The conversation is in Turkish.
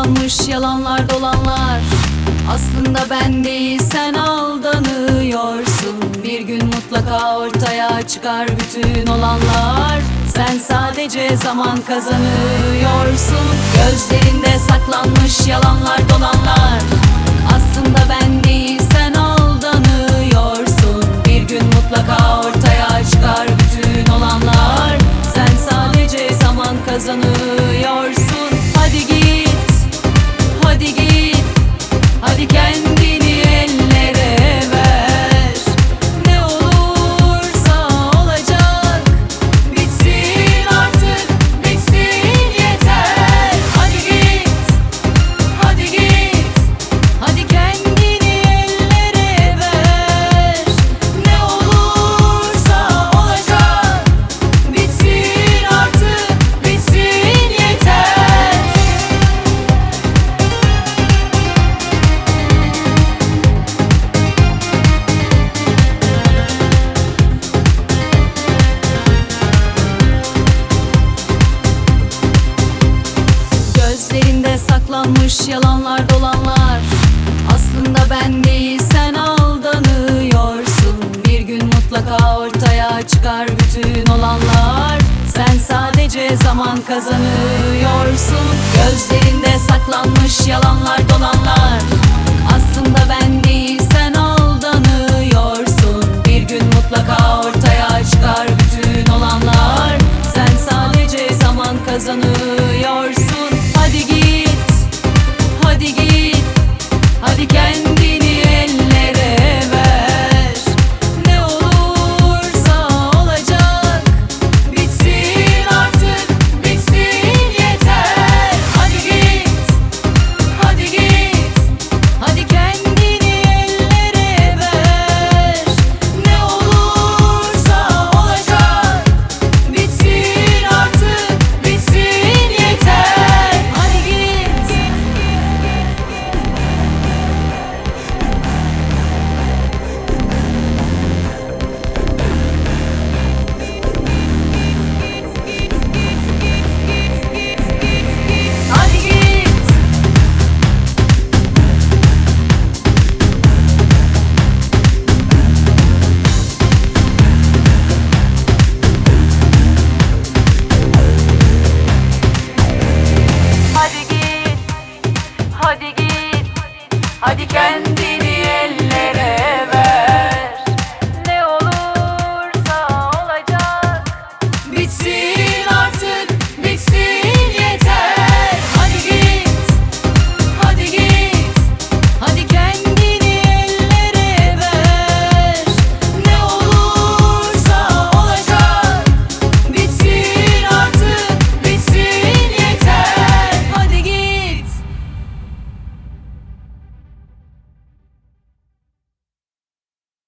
saklanmış yalanlar dolanlar. Aslında ben değil sen aldanıyorsun. Bir gün mutlaka ortaya çıkar bütün olanlar. Sen sadece zaman kazanıyorsun. Gözlerinde saklanmış yalanlar dolanlar. Aslında ben değil sen aldanıyorsun. Bir gün mutlaka ortaya çıkar bütün olanlar. Sen sadece zaman kazanıyorsun. Hadi git, hadi git, hadi kendini ellere ver. Ne olursa olacak, bitsin artık, bitsin yeter. Hadi git, hadi git, hadi kendini ellere ver. Ne olursa olacak, bitsin artık, bitsin yeter. Gözlerinde saklanmış yalanlar dolanlar. Aslında ben değil sen aldanıyorsun. Bir gün mutlaka ortaya çıkar bütün olanlar. Sen sadece zaman kazanıyorsun. Gözlerinde saklanmış yalanlar dolanlar. Aslında ben değil